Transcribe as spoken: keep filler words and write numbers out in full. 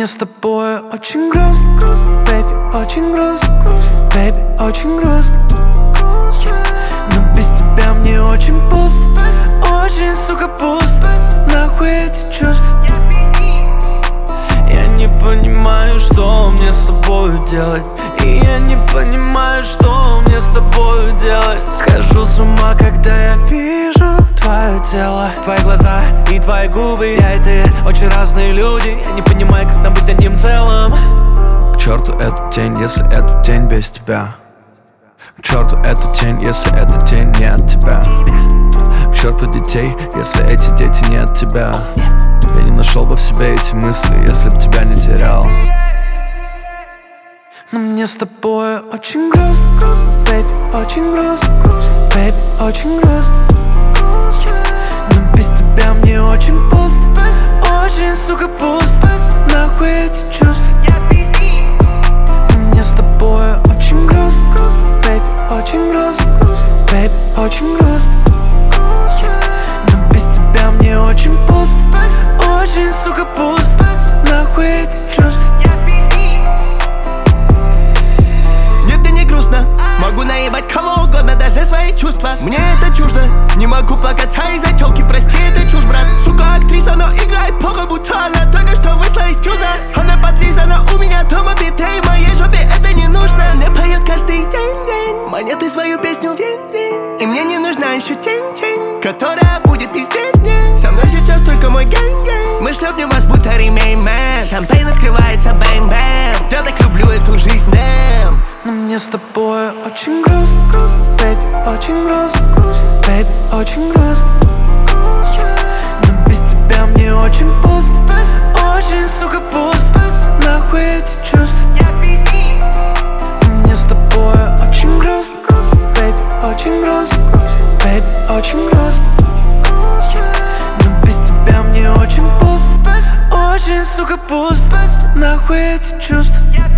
Мне с тобой очень грустно, baby, очень грустно, baby, очень грустно. Но без тебя мне очень пусто, очень, сука, пусто. Нахуй эти чувства. Я не понимаю, что мне с тобой делать. И я не понимаю, что мне с тобой делать. Схожу с ума, когда я вижу твое тело, твои глаза и твои губы. Я и ты очень разные люди. Я не понимаю, как нам быть одним целым. К черту эту тень, если это тень без тебя. К черту эту тень, если эта тень не от тебя. К черту детей, если эти дети не от тебя. Я не нашел бы в себе эти мысли, если б тебя не терял. Но мне с тобой очень грустно, baby, очень грустно, baby, очень грустно. Но без тебя мне очень пусто, очень, сука, пусто. Нахуй эти чувства. Но мне с тобой очень грустно, baby, очень грустно, baby, очень грустно. Но без тебя мне очень пусто, очень, сука, пусто. Нахуй эти чувства. Могу наебать кого угодно, даже свои чувства. Мне это чуждо, не могу плакаться из-за тёлки. Прости, это чушь, брат. Сука, актриса, но играет плохо, будто она только что вышла из тюза. Она подлизана у меня дома битой, моей жопе это не нужно. Мне поет каждый день, день монеты свою песню день, день. И мне не нужна еще тень, тень, которая будет пиздеть мне. Со мной сейчас только мой гэнг-гэнг. Мы шлепнем вас, будто ремейн-мен. Шампейн открывается, бэнг-бэнг. Я так люблю эту жизнь, дэм. Но мне с тобой очень грустно, baby, очень грустно, baby, очень грустно. Но без тебя мне очень пусто, очень, сука, пусто. Нахуй эти чувства. Но мне с тобой очень грустно, baby, очень грустно, baby, очень грустно. Но без тебя мне очень пусто, очень, сука, пусто. Нахуй эти чувства.